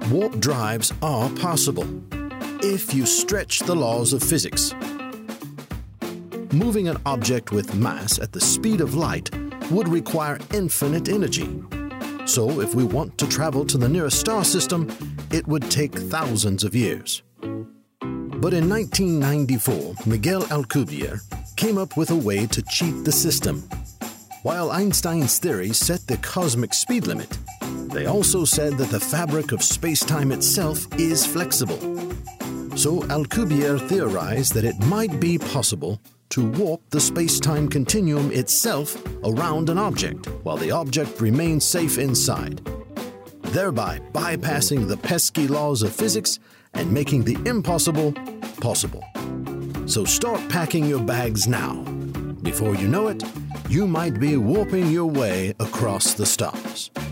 Warp drives are possible if you stretch the laws of physics. Moving an object with mass at the speed of light would require infinite energy. So if we want to travel to the nearest star system, it would take thousands of years. But in 1994, Miguel Alcubierre came up with a way to cheat the system. While Einstein's theory set the cosmic speed limit, they also said that the fabric of space-time itself is flexible. So Alcubierre theorized that it might be possible to warp the space-time continuum itself around an object while the object remains safe inside, thereby bypassing the pesky laws of physics and making the impossible possible. So start packing your bags now. Before you know it, you might be warping your way across the stars.